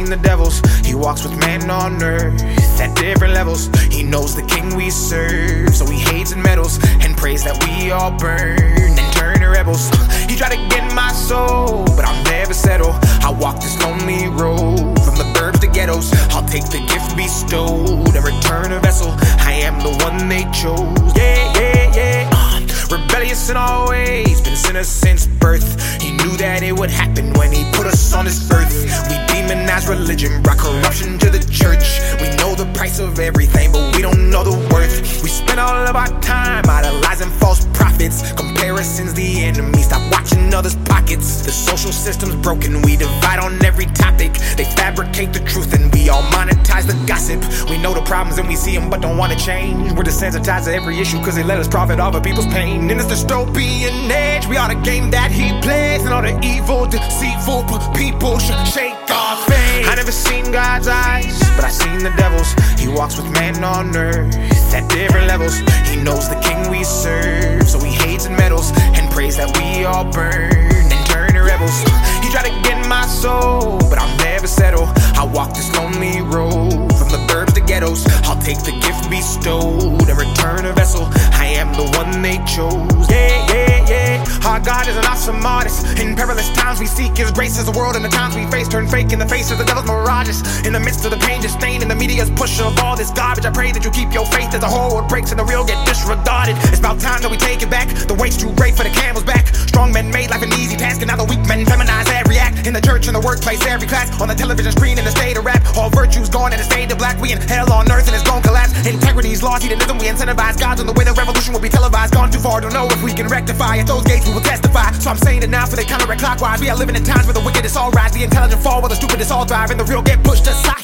seen the devils. He walks with man on earth at different levels. He knows the king we serve, so he hates and meddles and prays that we all burn and turn to rebels. He tried to get my soul, but I'll never settle. I walk this lonely road from the burbs to ghettos. I'll take the gift bestowed and return a vessel. I am the one they chose. Yeah, yeah, yeah. Rebellious in all ways, been sinners since birth. He knew that it would happen when he put us on this earth. We demonize religion, brought corruption to the church. We know the price of everything, but we don't know the worth. We spend all of our time idolizing false prophets. Comparison's the enemy, stop watching others' pockets. The social system's broken, we divide on every topic. They fabricate the truth and we all monetize the gossip. We know the problems and we see them but don't want to change. We're desensitized to every issue cause they let us profit off of people's pain. In this dystopian age, we are the game that he plays, and all the evil, deceitful people should shake our faith. I never seen God's eyes, but I seen the devil's. He walks with man on earth at different levels. He knows the king we serve, so he hates and meddles and prays that we all burn and turn to rebels. He tried to get my soul, but I'll never settle. I walk this lonely road from the burbs to ghettos. I'll take the gift bestowed and return a vessel. I am the one they chose. Yeah, yeah, yeah. Our God is an awesome artist. In perilous times we seek his grace as the world and the times we face turn fake in the face of the devil's mirages. In the midst of the pain just stained in the media's push of all this garbage, I pray that you keep your faith as the whole world breaks and the real get disregarded. It's about time that we take it back. The weight's too great for the camel's back. Strong men made life an easy task, and now the weak men feminize every act. In the church, in the workplace, every class, on the television screen, in the state of rap. All virtues gone and it's fade to black. We in hell on earth and it's gon' collapse. Integrity's lost, hedonism, we incentivize gods on the way the revolution will be televised. Gone too far, don't know if we can rectify. At those gates we will testify. So I'm saying it now for they counteract clockwise. We are living in times where the wicked is all rise, the intelligent fall while the stupid is all thrive, and the real get pushed aside.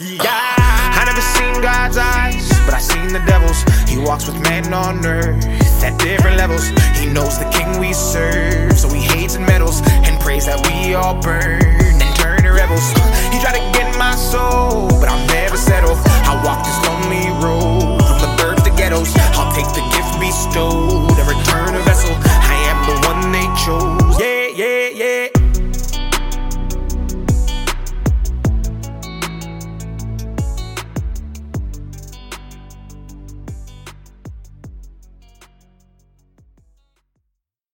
I never seen God's eyes, but I seen the devil's. He walks with man on earth at different levels. He knows the king we serve, so he hates and meddles and prays that we all burn and turn to rebels. He tried to get my soul, but I'll never settle. I walk this